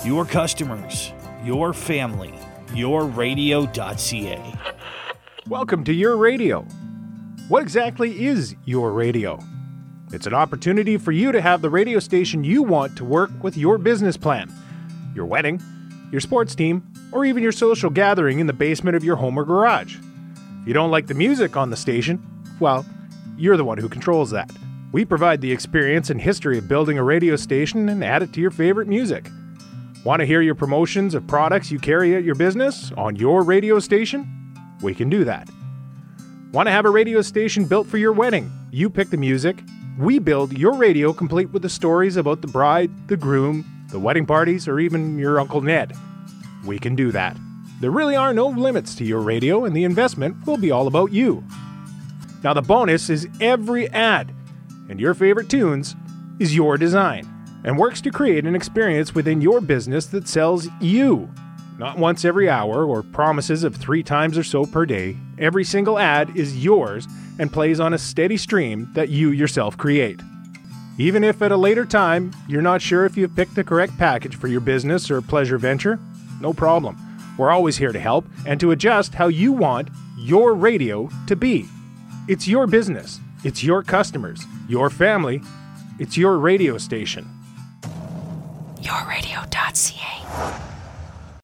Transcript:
your customers, your family, yourradio.ca. Welcome to Your Radio. What exactly is Your Radio? It's an opportunity for you to have the radio station you want to work with your business plan, your wedding, your sports team, or even your social gathering in the basement of your home or garage. If you don't like the music on the station, well, you're the one who controls that. We provide the experience and history of building a radio station and add it to your favorite music. Want to hear your promotions of products you carry at your business on your radio station? We can do that. Want to have a radio station built for your wedding? You pick the music. We build your radio complete with the stories about the bride, the groom, the wedding parties, or even your Uncle Ned. We can do that. There really are no limits to your radio, and the investment will be all about you. Now the bonus is every ad, and your favorite tunes is your design, and works to create an experience within your business that sells you. Not once every hour or promises of 3 times or so per day. Every single ad is yours and plays on a steady stream that you yourself create. Even if at a later time you're not sure if you've picked the correct package for your business or pleasure venture, no problem. We're always here to help and to adjust how you want your radio to be. It's your business. It's your customers. Your family. It's your radio station. Yourradio.ca